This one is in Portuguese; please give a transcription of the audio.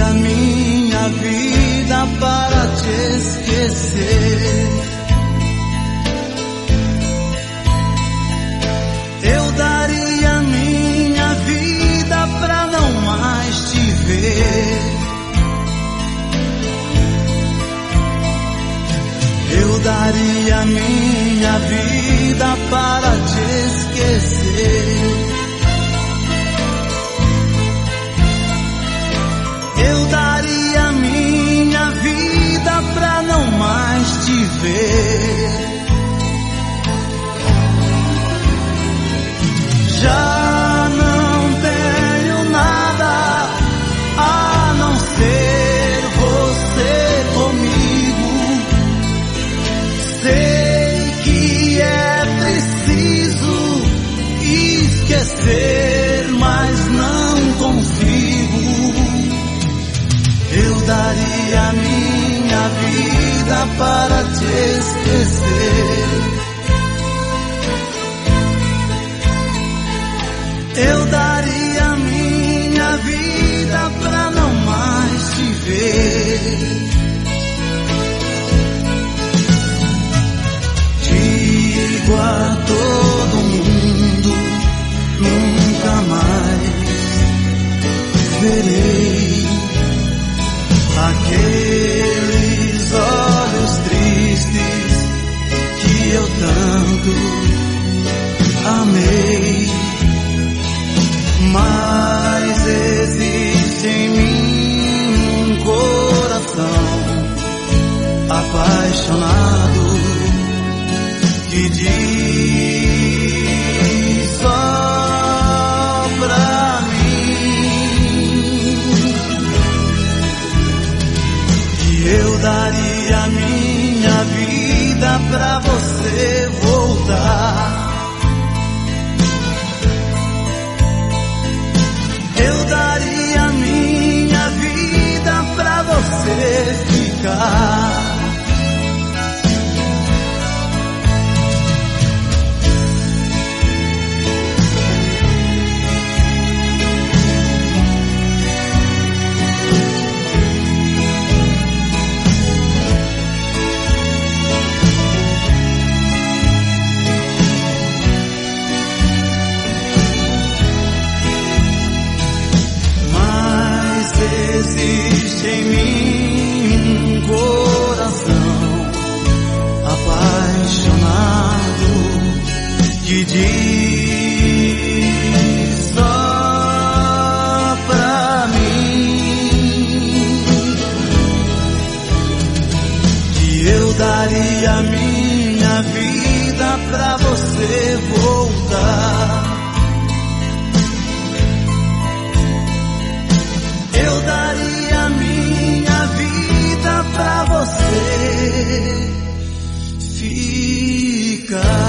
daria minha vida para te esquecer. Eu daria minha vida pra não mais te ver. Eu daria minha vida para te esquecer. Eu daria minha vida pra não mais te ver. Já não tenho nada a não ser você comigo. Sei que é preciso esquecer, mas não consigo. Eu daria minha vida para te esquecer. Eu daria minha vida pra não mais te ver. Digo a todo mundo, nunca mais verei aqueles olhos tristes que eu tanto amei. Mas existe em mim um coração apaixonado que diz só pra mim que eu daria minha vida pra você voltar. Eu daria minha vida pra você ficar. Existe em mim um coração apaixonado que diz só pra mim que eu daria minha vida pra você voltar. Eu daria minha vida pra você ficar.